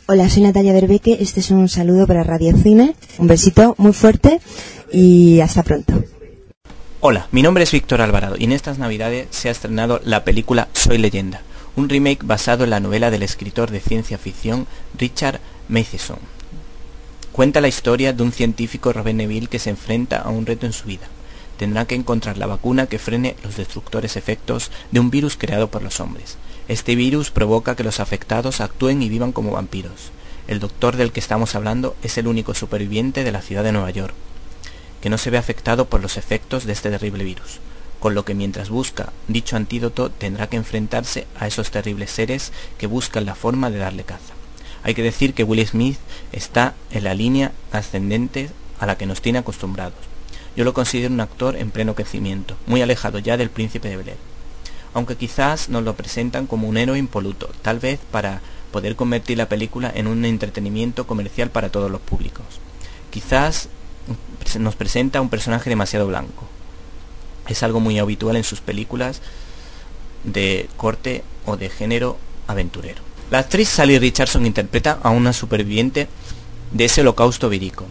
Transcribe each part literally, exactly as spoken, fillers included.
Hola, soy Natalia Berbeque, este es un saludo para Radio Cine, un besito muy fuerte y hasta pronto. Hola, mi nombre es Víctor Alvarado y en estas navidades se ha estrenado la película Soy Leyenda, un remake basado en la novela del escritor de ciencia ficción Richard Matheson. Cuenta la historia de un científico, Robert Neville, que se enfrenta a un reto en su vida. Tendrá que encontrar la vacuna que frene los destructores efectos de un virus creado por los hombres. Este virus provoca que los afectados actúen y vivan como vampiros. El doctor del que estamos hablando es el único superviviente de la ciudad de Nueva York, que no se ve afectado por los efectos de este terrible virus, con lo que mientras busca dicho antídoto tendrá que enfrentarse a esos terribles seres que buscan la forma de darle caza. Hay que decir que Will Smith está en la línea ascendente a la que nos tiene acostumbrados. Yo lo considero un actor en pleno crecimiento, muy alejado ya del Príncipe de Bel-Air. Aunque quizás nos lo presentan como un héroe impoluto, tal vez para poder convertir la película en un entretenimiento comercial para todos los públicos. Quizás nos presenta un personaje demasiado blanco. Es algo muy habitual en sus películas de corte o de género aventurero. La actriz Sally Richardson interpreta a una superviviente de ese holocausto vírico,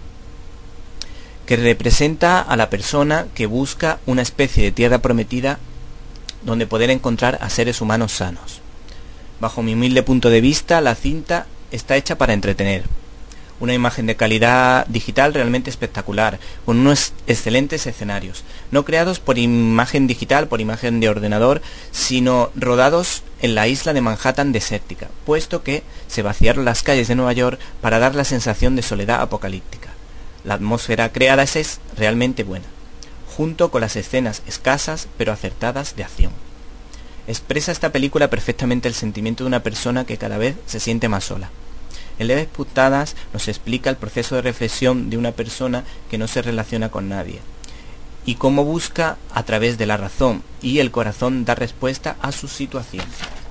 que representa a la persona que busca una especie de tierra prometida donde poder encontrar a seres humanos sanos. Bajo mi humilde punto de vista, la cinta está hecha para entretener. Una imagen de calidad digital realmente espectacular, con unos excelentes escenarios, no creados por imagen digital, por imagen de ordenador, sino rodados en la isla de Manhattan desértica, puesto que se vaciaron las calles de Nueva York para dar la sensación de soledad apocalíptica. La atmósfera creada es realmente buena, junto con las escenas escasas pero acertadas de acción. Expresa esta película perfectamente el sentimiento de una persona que cada vez se siente más sola. En leves puntadas nos explica el proceso de reflexión de una persona que no se relaciona con nadie y cómo busca a través de la razón y el corazón dar respuesta a su situación.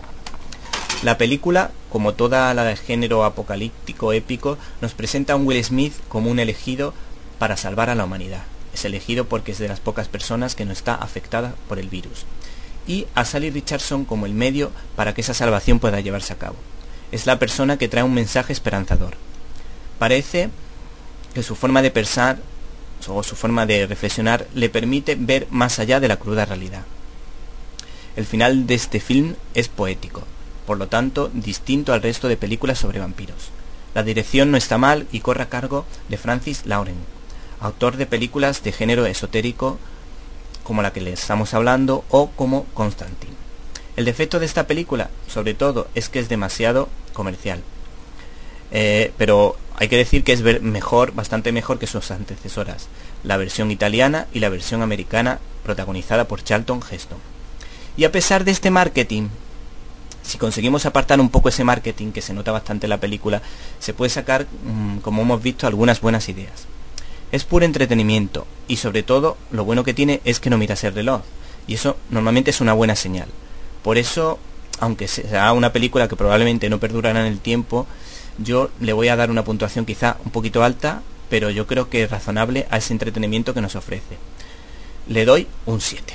La película, como toda la de género apocalíptico épico, nos presenta a un Will Smith como un elegido para salvar a la humanidad. Es elegido porque es de las pocas personas que no está afectada por el virus. Y a Sally Richardson como el medio para que esa salvación pueda llevarse a cabo. Es la persona que trae un mensaje esperanzador. Parece que su forma de pensar o su forma de reflexionar le permite ver más allá de la cruda realidad. El final de este film es poético, por lo tanto distinto al resto de películas sobre vampiros. La dirección no está mal y corre a cargo de Francis Lawrence, autor de películas de género esotérico como la que le estamos hablando o como Constantine. El defecto de esta película, sobre todo, es que es demasiado comercial. Eh, pero hay que decir que es mejor, bastante mejor que sus antecesoras, la versión italiana y la versión americana protagonizada por Charlton Heston. Y a pesar de este marketing, si conseguimos apartar un poco ese marketing que se nota bastante en la película, se puede sacar, mmm, como hemos visto, algunas buenas ideas. Es puro entretenimiento y sobre todo lo bueno que tiene es que no miras el reloj y eso normalmente es una buena señal. Por eso, aunque sea una película que probablemente no perdurará en el tiempo, yo le voy a dar una puntuación quizá un poquito alta, pero yo creo que es razonable a ese entretenimiento que nos ofrece. Le doy un siete.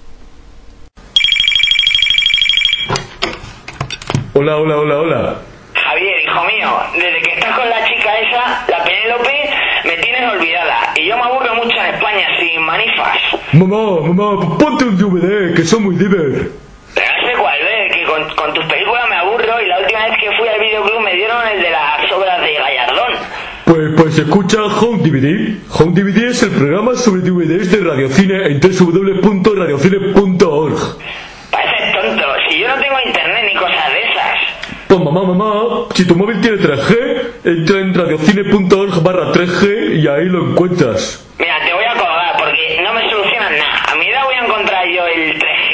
Hola, hola, hola, hola. Javier, hijo mío, desde que estás con la chica esa, la Penélope, me tienes olvidada. Y yo me aburro mucho en España sin manifas. Mamá, mamá, ponte un D V D, que son muy diver. Pero no sé cuál ver, que con, con tus películas me aburro y la última vez que fui al videoclub me dieron el de las obras de Gallardón. Pues, pues escucha Home D V D. Home D V D es el programa sobre D V Ds de Radiocine en doble u doble u doble u punto radiocine punto org. Pareces tonto, si yo no tengo internet ni cosas de esas. Pues mamá, mamá, si tu móvil tiene tres G, entra en radiocine punto org barra tres G y ahí lo encuentras. Mira, te voy a colgar porque no me solucionan nada. A mi edad voy a encontrar yo el tres G.